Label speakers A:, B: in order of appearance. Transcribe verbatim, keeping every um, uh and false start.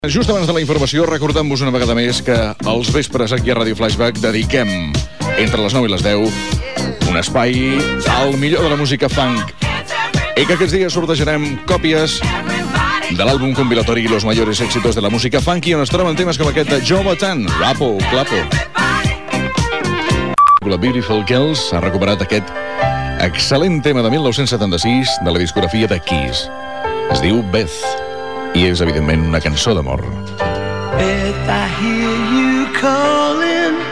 A: Just abans de la informació, recordem-vos una vegada més que als vespres aquí a Ràdio Flashback dediquem, entre les nou i les deu, un espai al millor de la música funk. I que aquests dies sortejarem còpies de l'àlbum compilatori Los Mayores Éxitos de la Música Funky, on es troben temes com aquest de Joe Bataan, Rapo, Clapo. La Beautiful Girls ha recuperat aquest excel·lent tema de mil nou-cents setanta-sis de la discografia de Kiss. Es diu Beth. I és, evidentment, una cançó d'amor.
B: Beth, I hear you calling.